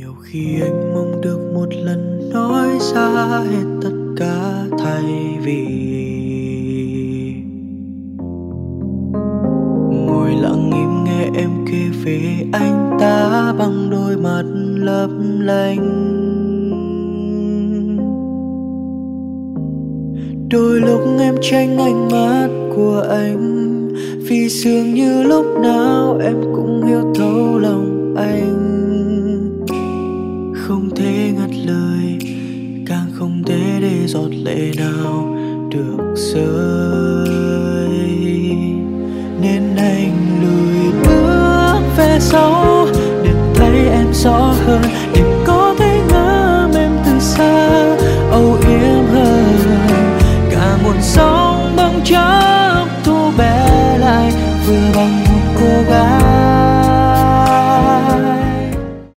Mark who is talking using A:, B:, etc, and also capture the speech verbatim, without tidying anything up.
A: Nhiều khi anh mong được một lần nói ra hết tất cả, thay vì ngồi lặng im nghe em kể về anh ta bằng đôi mắt lấp lánh. Đôi lúc em tránh ánh mắt của anh, vì dường như lúc nào em cũng hiểu thấu lòng anh. Không thể ngắt lời, càng không thể để giọt lệ nào được rơi, nên anh lùi bước về sau để thấy em rõ hơn, để